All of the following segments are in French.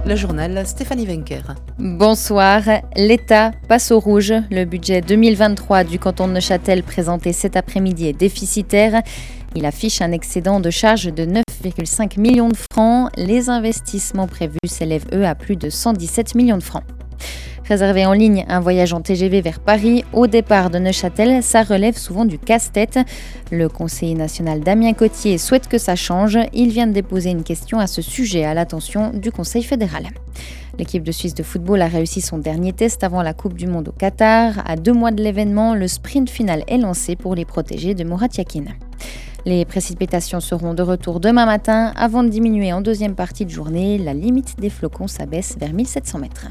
Le journal Stéphanie Wenker. Bonsoir. L'État passe au rouge. Le budget 2023 du canton de Neuchâtel présenté cet après-midi est déficitaire. Il affiche un excédent de charges de 9,5 millions de francs. Les investissements prévus s'élèvent, eux, à plus de 117 millions de francs. Réserver en ligne un voyage en TGV vers Paris au départ de Neuchâtel, ça relève souvent du casse-tête. Le conseiller national Damien Cottier souhaite que ça change. Il vient de déposer une question à ce sujet à l'attention du Conseil fédéral. L'équipe de Suisse de football a réussi son dernier test avant la Coupe du Monde au Qatar. À 2 mois de l'événement, le sprint final est lancé pour les protégés de Murat Yakin. Les précipitations seront de retour demain matin avant de diminuer en deuxième partie de journée. La limite des flocons s'abaisse vers 1700 mètres.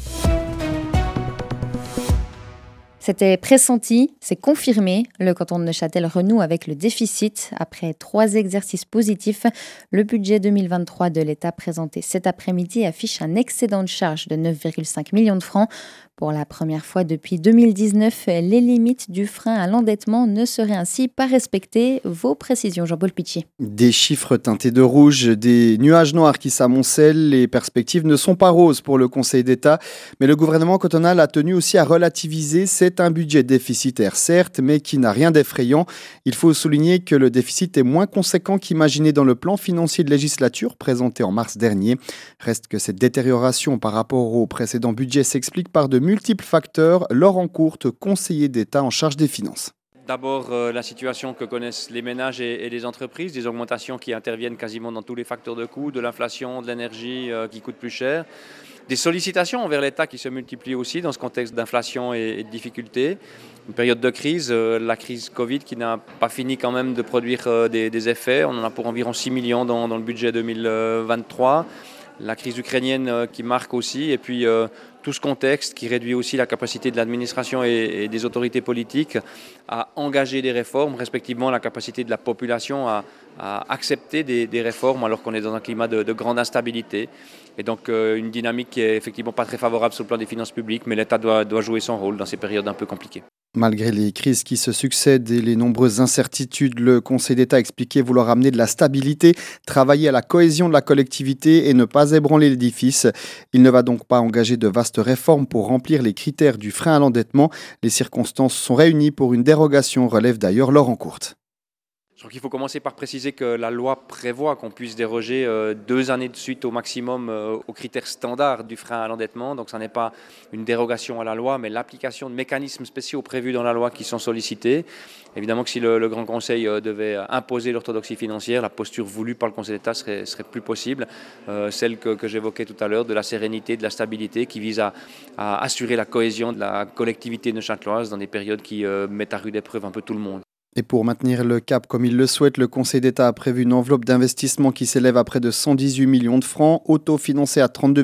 C'était pressenti, c'est confirmé. Le canton de Neuchâtel renoue avec le déficit. Après 3 exercices positifs, le budget 2023 de l'État présenté cet après-midi affiche un excédent de charge de 9,5 millions de francs. Pour la première fois depuis 2019, les limites du frein à l'endettement ne seraient ainsi pas respectées. Vos précisions, Jean-Paul Pitchy. Des chiffres teintés de rouge, des nuages noirs qui s'amoncellent, les perspectives ne sont pas roses pour le Conseil d'État. Mais le gouvernement cantonal a tenu aussi à relativiser. C'est un budget déficitaire, certes, mais qui n'a rien d'effrayant. Il faut souligner que le déficit est moins conséquent qu'imaginé dans le plan financier de législature présenté en mars dernier. Reste que cette détérioration par rapport au précédent budget s'explique par de multiples facteurs. Laurent Courte, conseiller d'État en charge des finances. D'abord, la situation que connaissent les ménages et les entreprises, des augmentations qui interviennent quasiment dans tous les facteurs de coûts, de l'inflation, de l'énergie qui coûte plus cher. Des sollicitations envers l'État qui se multiplient aussi dans ce contexte d'inflation et de difficultés. Une période de crise, la crise Covid qui n'a pas fini quand même de produire des effets. On en a pour environ 6 millions dans le budget 2023. La crise ukrainienne qui marque aussi, et puis tout ce contexte qui réduit aussi la capacité de l'administration et des autorités politiques à engager des réformes, respectivement la capacité de la population à accepter des réformes alors qu'on est dans un climat de grande instabilité. Et donc une dynamique qui est effectivement pas très favorable sur le plan des finances publiques, mais l'État doit jouer son rôle dans ces périodes un peu compliquées. Malgré les crises qui se succèdent et les nombreuses incertitudes, le Conseil d'État a expliqué vouloir amener de la stabilité, travailler à la cohésion de la collectivité et ne pas ébranler l'édifice. Il ne va donc pas engager de vastes réformes pour remplir les critères du frein à l'endettement. Les circonstances sont réunies pour une dérogation, relève d'ailleurs Laurent Courte. Je crois qu'il faut commencer par préciser que la loi prévoit qu'on puisse déroger 2 années de suite au maximum aux critères standards du frein à l'endettement. Donc ça n'est pas une dérogation à la loi, mais l'application de mécanismes spéciaux prévus dans la loi qui sont sollicités. Évidemment que si le Grand Conseil devait imposer l'orthodoxie financière, la posture voulue par le Conseil d'État serait plus possible. Celle que j'évoquais tout à l'heure, de la sérénité, de la stabilité, qui vise à assurer la cohésion de la collectivité neuchâteloise dans des périodes qui mettent à rude épreuve un peu tout le monde. Et pour maintenir le cap comme il le souhaite, le Conseil d'État a prévu une enveloppe d'investissement qui s'élève à près de 118 millions de francs, autofinancée à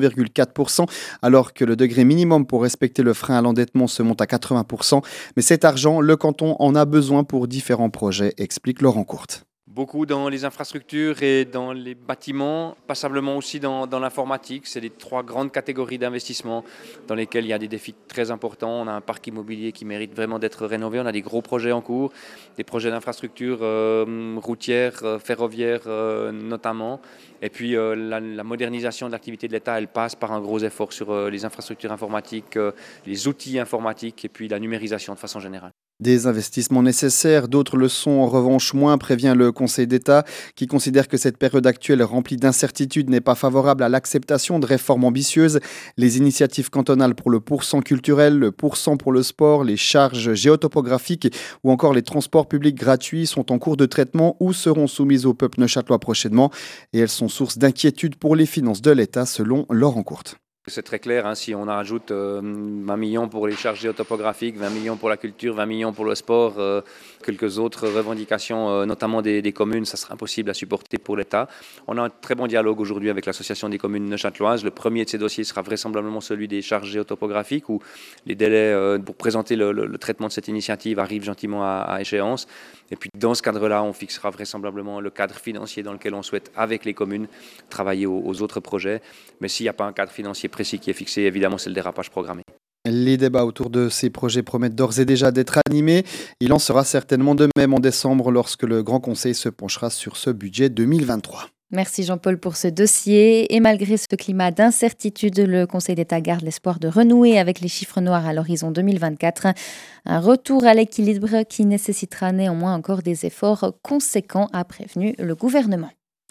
32,4%, alors que le degré minimum pour respecter le frein à l'endettement se monte à 80%. Mais cet argent, le canton en a besoin pour différents projets, explique Laurent Courte. Beaucoup dans les infrastructures et dans les bâtiments, passablement aussi dans l'informatique. C'est les 3 grandes catégories d'investissement dans lesquelles il y a des défis très importants. On a un parc immobilier qui mérite vraiment d'être rénové. On a des gros projets en cours, des projets d'infrastructures routières, ferroviaires notamment. Et puis la modernisation de l'activité de l'État, elle passe par un gros effort sur les infrastructures informatiques, les outils informatiques et puis la numérisation de façon générale. Des investissements nécessaires, d'autres le sont en revanche moins, prévient le Conseil d'État, qui considère que cette période actuelle remplie d'incertitudes n'est pas favorable à l'acceptation de réformes ambitieuses. Les initiatives cantonales pour le pourcent culturel, le pourcent pour le sport, les charges géotopographiques ou encore les transports publics gratuits sont en cours de traitement ou seront soumises au peuple neuchâtelois prochainement. Et elles sont source d'inquiétude pour les finances de l'État, selon Laurent Courte. C'est très clair, si on ajoute 20 millions pour les charges géotopographiques, 20 millions pour la culture, 20 millions pour le sport, quelques autres revendications, notamment des communes, ça sera impossible à supporter pour l'État. On a un très bon dialogue aujourd'hui avec l'Association des communes neuchâteloises. Le premier de ces dossiers sera vraisemblablement celui des charges géotopographiques, où les délais pour présenter le traitement de cette initiative arrivent gentiment à échéance. Et puis dans ce cadre-là, on fixera vraisemblablement le cadre financier dans lequel on souhaite, avec les communes, travailler aux autres projets. Mais s'il n'y a pas un cadre financier précis qui est fixé, évidemment, c'est le dérapage programmé. Les débats autour de ces projets promettent d'ores et déjà d'être animés. Il en sera certainement de même en décembre lorsque le Grand Conseil se penchera sur ce budget 2023. Merci Jean-Paul pour ce dossier. Et malgré ce climat d'incertitude, le Conseil d'État garde l'espoir de renouer avec les chiffres noirs à l'horizon 2024. Un retour à l'équilibre qui nécessitera néanmoins encore des efforts conséquents, a prévenu le gouvernement.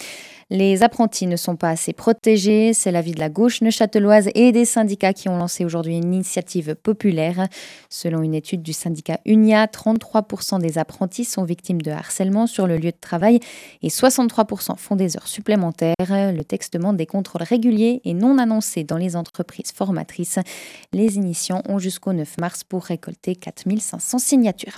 Les apprentis ne sont pas assez protégés, c'est l'avis de la gauche neuchâteloise et des syndicats qui ont lancé aujourd'hui une initiative populaire. Selon une étude du syndicat UNIA, 33% des apprentis sont victimes de harcèlement sur le lieu de travail et 63% font des heures supplémentaires. Le texte demande des contrôles réguliers et non annoncés dans les entreprises formatrices. Les initiants ont jusqu'au 9 mars pour récolter 4500 signatures.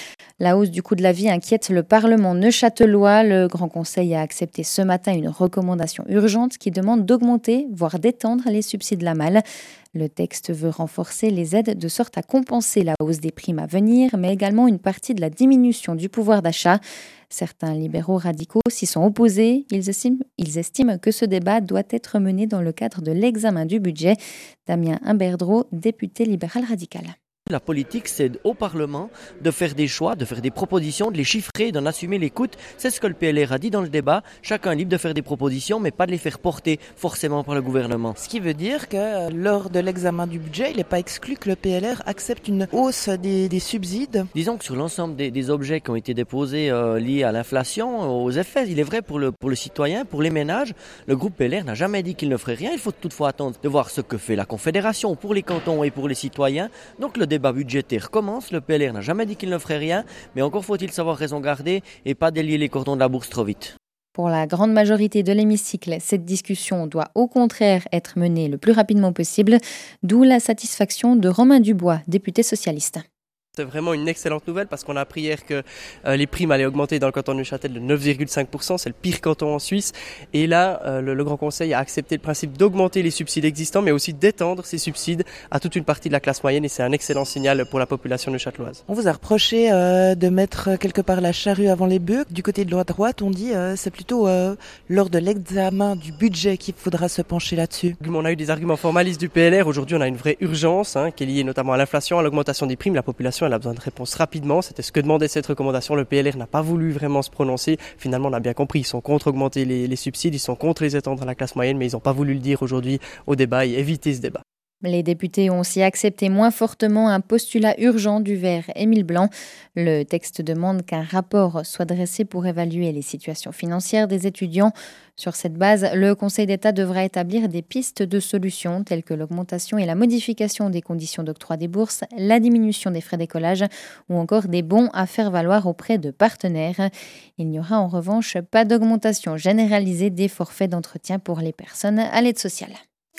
La hausse du coût de la vie inquiète le Parlement neuchâtelois. Le Grand Conseil a accepté ce matin une recommandation urgente qui demande d'augmenter, voire d'étendre les subsides LAMAL. Le texte veut renforcer les aides de sorte à compenser la hausse des primes à venir, mais également une partie de la diminution du pouvoir d'achat. Certains libéraux radicaux s'y sont opposés. Ils estiment que ce débat doit être mené dans le cadre de l'examen du budget. Damien Imberdreau, député libéral radical. La politique, c'est au Parlement de faire des choix, de faire des propositions, de les chiffrer, d'en assumer les coûts. C'est ce que le PLR a dit dans le débat. Chacun est libre de faire des propositions, mais pas de les faire porter forcément par le gouvernement. Ce qui veut dire que lors de l'examen du budget, il n'est pas exclu que le PLR accepte une hausse des subsides. Disons que sur l'ensemble des objets qui ont été déposés liés à l'inflation, aux effets, il est vrai pour le citoyen, pour les ménages, le groupe PLR n'a jamais dit qu'il ne ferait rien. Il faut toutefois attendre de voir ce que fait la Confédération pour les cantons et pour les citoyens. Donc le débat budgétaire commence, le PLR n'a jamais dit qu'il ne ferait rien, mais encore faut-il savoir raison garder et pas délier les cordons de la bourse trop vite. Pour la grande majorité de l'hémicycle, cette discussion doit au contraire être menée le plus rapidement possible, d'où la satisfaction de Romain Dubois, député socialiste. C'est vraiment une excellente nouvelle parce qu'on a appris hier que les primes allaient augmenter dans le canton de Neuchâtel de 9,5%, c'est le pire canton en Suisse. Et là, le Grand Conseil a accepté le principe d'augmenter les subsides existants, mais aussi d'étendre ces subsides à toute une partie de la classe moyenne. Et c'est un excellent signal pour la population neuchâteloise. On vous a reproché de mettre quelque part la charrue avant les bœufs. Du côté de la droite, on dit c'est plutôt lors de l'examen du budget qu'il faudra se pencher là-dessus. On a eu des arguments formalistes du PLR. Aujourd'hui, on a une vraie urgence qui est liée notamment à l'inflation, à l'augmentation des primes. La population elle a besoin de réponses rapidement. C'était ce que demandait cette recommandation. Le PLR n'a pas voulu vraiment se prononcer. Finalement, on a bien compris. Ils sont contre augmenter les subsides, ils sont contre les étendre à la classe moyenne, mais ils n'ont pas voulu le dire aujourd'hui au débat et éviter ce débat. Les députés ont aussi accepté moins fortement un postulat urgent du Vert Émile Blanc. Le texte demande qu'un rapport soit dressé pour évaluer les situations financières des étudiants. Sur cette base, le Conseil d'État devra établir des pistes de solutions telles que l'augmentation et la modification des conditions d'octroi des bourses, la diminution des frais d'écolage ou encore des bons à faire valoir auprès de partenaires. Il n'y aura en revanche pas d'augmentation généralisée des forfaits d'entretien pour les personnes à l'aide sociale.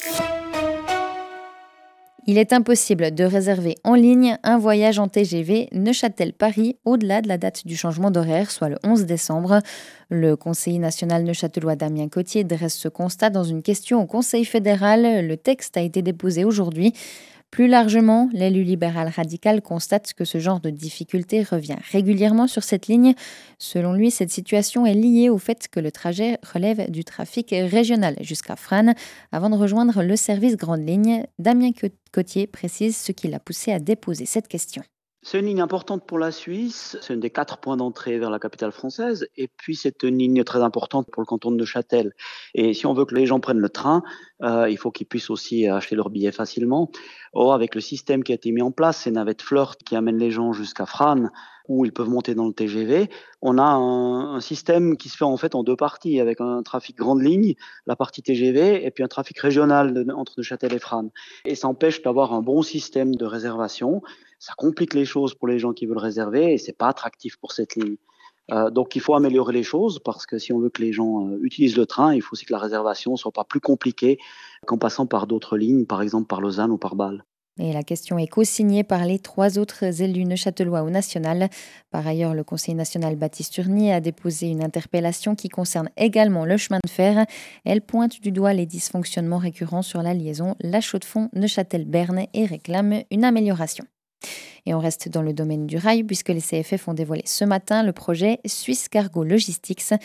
Il est impossible de réserver en ligne un voyage en TGV Neuchâtel-Paris au-delà de la date du changement d'horaire, soit le 11 décembre. Le conseiller national neuchâtelois Damien Cotier dresse ce constat dans une question au Conseil fédéral. Le texte a été déposé aujourd'hui. Plus largement, l'élu libéral radical constate que ce genre de difficulté revient régulièrement sur cette ligne. Selon lui, cette situation est liée au fait que le trajet relève du trafic régional jusqu'à Frasnes avant de rejoindre le service Grande Ligne. Damien Cotier précise ce qui l'a poussé à déposer cette question. C'est une ligne importante pour la Suisse, c'est un des 4 points d'entrée vers la capitale française et puis c'est une ligne très importante pour le canton de Neuchâtel. Et si on veut que les gens prennent le train, il faut qu'ils puissent aussi acheter leurs billets facilement. Or, avec le système qui a été mis en place, ces navettes Flirt qui amènent les gens jusqu'à Frasnes où ils peuvent monter dans le TGV, on a un système qui se fait en fait en 2 parties avec un trafic grande ligne, la partie TGV et puis un trafic régional entre Neuchâtel et Frasnes. Et ça empêche d'avoir un bon système de réservation. Ça complique les choses pour les gens qui veulent réserver et c'est pas attractif pour cette ligne. Donc il faut améliorer les choses parce que si on veut que les gens utilisent le train, il faut aussi que la réservation soit pas plus compliquée qu'en passant par d'autres lignes, par exemple par Lausanne ou par Bâle. Et la question est co-signée par les 3 autres élus neuchâtelois au national. Par ailleurs, le Conseil national Baptiste Urnier a déposé une interpellation qui concerne également le chemin de fer. Elle pointe du doigt les dysfonctionnements récurrents sur la liaison La Chaux-de-Fonds-Neuchâtel-Berne et réclame une amélioration. Et on reste dans le domaine du rail puisque les CFF ont dévoilé ce matin le projet Swiss Cargo Logistics.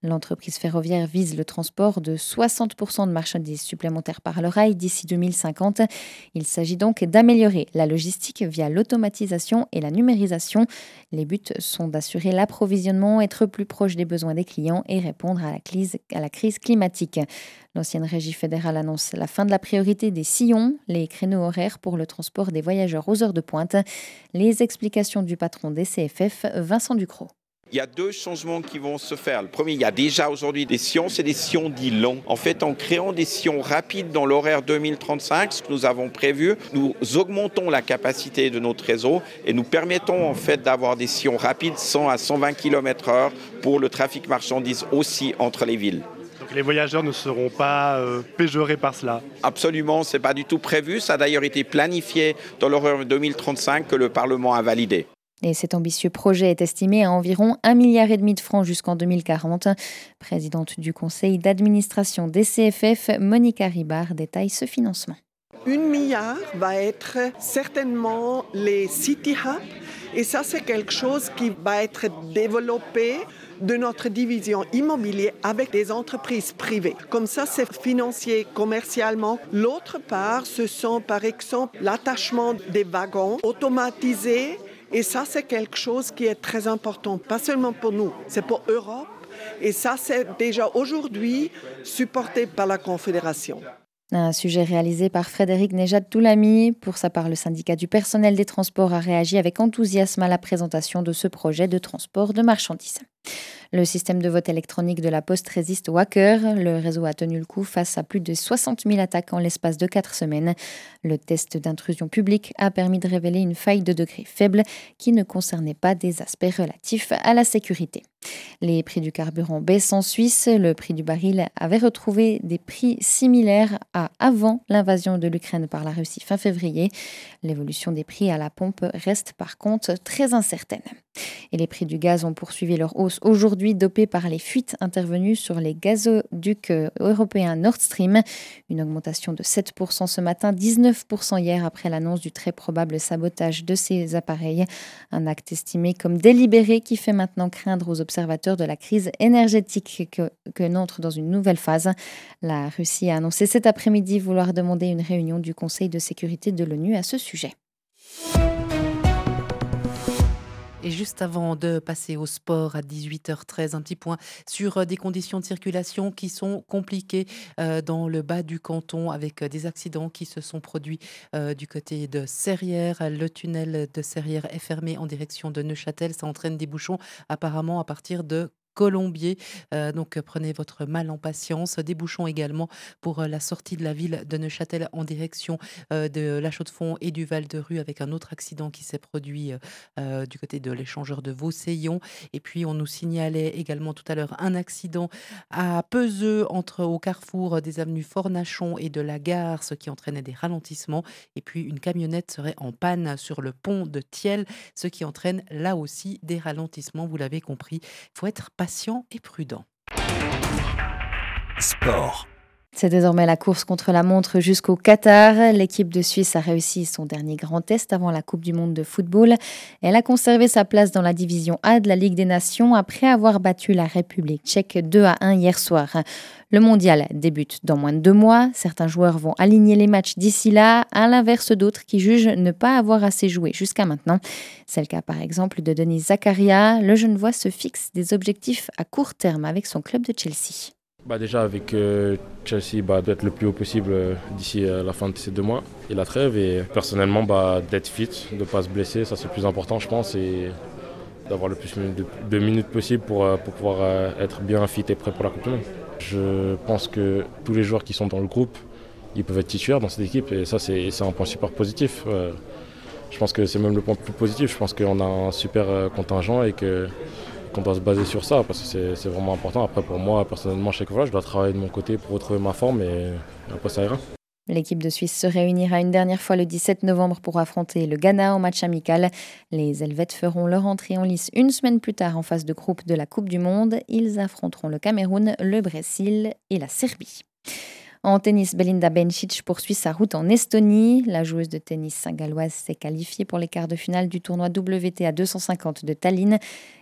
L'entreprise ferroviaire vise le transport de 60% de marchandises supplémentaires par le rail d'ici 2050. Il s'agit donc d'améliorer la logistique via l'automatisation et la numérisation. Les buts sont d'assurer l'approvisionnement, être plus proche des besoins des clients et répondre à la crise climatique. L'ancienne régie fédérale annonce la fin de la priorité des sillons, les créneaux horaires pour le transport des voyageurs aux heures de pointe. Les explications du patron des CFF, Vincent Ducrot. Il y a 2 changements qui vont se faire. Le premier, il y a déjà aujourd'hui des sillons, c'est des sillons dits longs. En fait, en créant des sillons rapides dans l'horaire 2035, ce que nous avons prévu, nous augmentons la capacité de notre réseau et nous permettons en fait d'avoir des sillons rapides 100 à 120 km/h pour le trafic marchandises aussi entre les villes. Donc les voyageurs ne seront pas péjorés par cela? Absolument, ce n'est pas du tout prévu. Ça a d'ailleurs été planifié dans l'horaire 2035 que le Parlement a validé. Et cet ambitieux projet est estimé à environ 1,5 milliard de francs jusqu'en 2040. Présidente du conseil d'administration des CFF, Monica Ribard détaille ce financement. 1 milliard va être certainement les City Hub et ça c'est quelque chose qui va être développé de notre division immobilier avec des entreprises privées. Comme ça, c'est financier commercialement. L'autre part, ce sont par exemple l'attachement des wagons automatisés. Et ça, c'est quelque chose qui est très important, pas seulement pour nous, c'est pour l'Europe. Et ça, c'est déjà aujourd'hui supporté par la Confédération. Un sujet réalisé par Frédéric Nejad-Toulami. Pour sa part, le syndicat du personnel des transports a réagi avec enthousiasme à la présentation de ce projet de transport de marchandises. Le système de vote électronique de la Poste résiste aux hackers. Le réseau a tenu le coup face à plus de 60 000 attaques en l'espace de 4 semaines. Le test d'intrusion publique a permis de révéler une faille de degré faible qui ne concernait pas des aspects relatifs à la sécurité. Les prix du carburant baissent en Suisse. Le prix du baril avait retrouvé des prix similaires à avant l'invasion de l'Ukraine par la Russie fin février. L'évolution des prix à la pompe reste par contre très incertaine. Et les prix du gaz ont poursuivi leur hausse aujourd'hui, dopés par les fuites intervenues sur les gazoducs européens Nord Stream. Une augmentation de 7% ce matin, 19% hier après l'annonce du très probable sabotage de ces appareils. Un acte estimé comme délibéré qui fait maintenant craindre aux observateurs de la crise énergétique que n'entre dans une nouvelle phase. La Russie a annoncé cet après-midi vouloir demander une réunion du Conseil de sécurité de l'ONU à ce sujet. Et juste avant de passer au sport à 18h13, un petit point sur des conditions de circulation qui sont compliquées dans le bas du canton avec des accidents qui se sont produits du côté de Serrières. Le tunnel de Serrières est fermé en direction de Neuchâtel. Ça entraîne des bouchons apparemment à partir de Colombier. Donc prenez votre mal en patience. Des bouchons également pour la sortie de la ville de Neuchâtel en direction de La Chaux-de-Fonds et du Val-de-Rue avec un autre accident qui s'est produit du côté de l'échangeur de Vauseillon. Et puis on nous signalait également tout à l'heure un accident à Peseux au carrefour des avenues Fornachon et de la Gare, ce qui entraînait des ralentissements. Et puis une camionnette serait en panne sur le pont de Thiel, ce qui entraîne là aussi des ralentissements. Vous l'avez compris, il faut être patient et prudent. Sport. C'est désormais la course contre la montre jusqu'au Qatar. L'équipe de Suisse a réussi son dernier grand test avant la Coupe du Monde de football. Elle a conservé sa place dans la division A de la Ligue des Nations après avoir battu la République tchèque 2-1 hier soir. Le mondial débute dans moins de 2 mois. Certains joueurs vont aligner les matchs d'ici là, à l'inverse d'autres qui jugent ne pas avoir assez joué jusqu'à maintenant. C'est le cas par exemple de Denis Zakaria. Le Genevois se fixe des objectifs à court terme avec son club de Chelsea. Déjà avec Chelsea, d'être le plus haut possible d'ici la fin de ces 2 mois et la trêve. Et personnellement, d'être fit, de ne pas se blesser, ça c'est le plus important je pense. Et d'avoir le plus de minutes possible pour pouvoir être bien fit et prêt pour la Coupe du Monde. Je pense que tous les joueurs qui sont dans le groupe, ils peuvent être titulaires dans cette équipe et ça c'est un point super positif. Je pense que c'est même le point le plus positif. Je pense qu'on a un super contingent et qu'on doit se baser sur ça parce que c'est vraiment important. Après pour moi personnellement chaque fois je dois travailler de mon côté pour retrouver ma forme et après ça ira. L'équipe de Suisse se réunira une dernière fois le 17 novembre pour affronter le Ghana en match amical. Les Helvètes feront leur entrée en lice une semaine plus tard en phase de groupe de la Coupe du Monde. Ils affronteront le Cameroun, le Brésil et la Serbie. En tennis, Belinda Bencic poursuit sa route en Estonie. La joueuse de tennis galloise s'est qualifiée pour les quarts de finale du tournoi WTA 250 de Tallinn.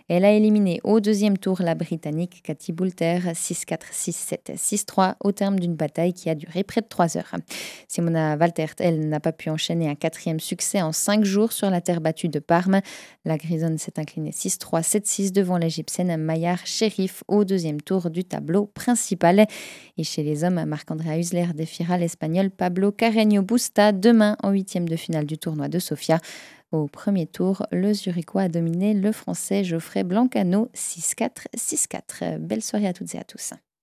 Elle a éliminé au deuxième tour la Britannique Katie Boulter 6-4, 6-7, 6-3 au terme d'une bataille qui a duré près de 3 heures. Simona Waltert, elle, n'a pas pu enchaîner un 4e succès en 5 jours sur la terre battue de Parme. La Grisonne s'est inclinée 6-3, 7-6 devant l'Égyptienne Mayar Sherif au deuxième tour du tableau principal. Et chez les hommes, Marc-André Huesler défiera l'Espagnol Pablo Carreño Busta demain en 8e de finale du tournoi de Sofia. Au premier tour, le Zurichois a dominé le Français Geoffrey Blancano 6-4, 6-4. Belle soirée à toutes et à tous.